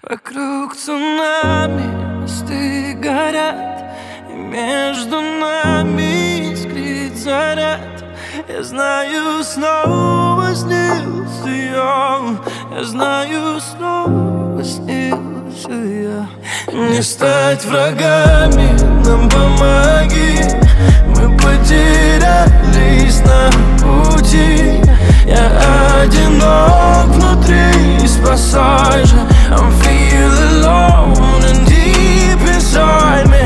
Вокруг цунами мосты горят, и между нами искрит заряд. Я знаю, снова снился я, я знаю, снова снился я. Не стать врагами, нам помоги, мы потерялись на пути. Я одинок внутри, спасай же. I'm feeling alone and deep inside me.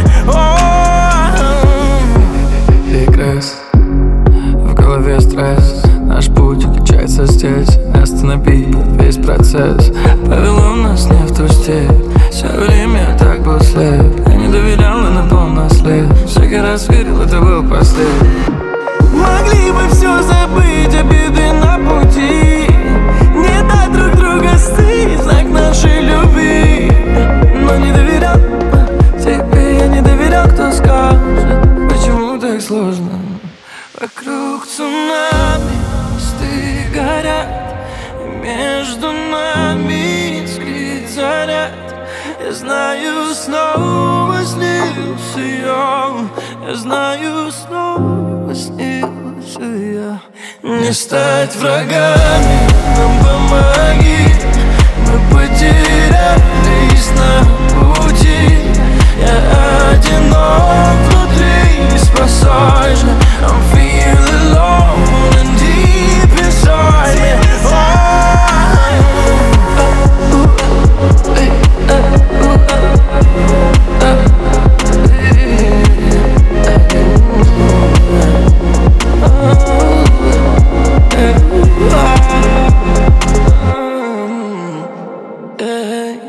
Регресс, в голове стресс. Наш путь качается здесь, останови весь процесс. Повело нас не в ту степь, все время я так был слеп. Я не доверял и напал на след, всякий раз верил, это был последний. Могли бы все забыть, обиды на пути, не дать друг друга остыть, знак нашей любви. Но не доверял тебе, я не доверял, кто скажет, почему так сложно. Вокруг цунами мосты горят, и между нами искрит заряд. Я знаю, снова снился я знаю, снова снился я. Не стать врагами, нам помоги, мы потерялись на пути. Я одинок внутри, спасай же. I'm feeling alone and deep inside me. Hey.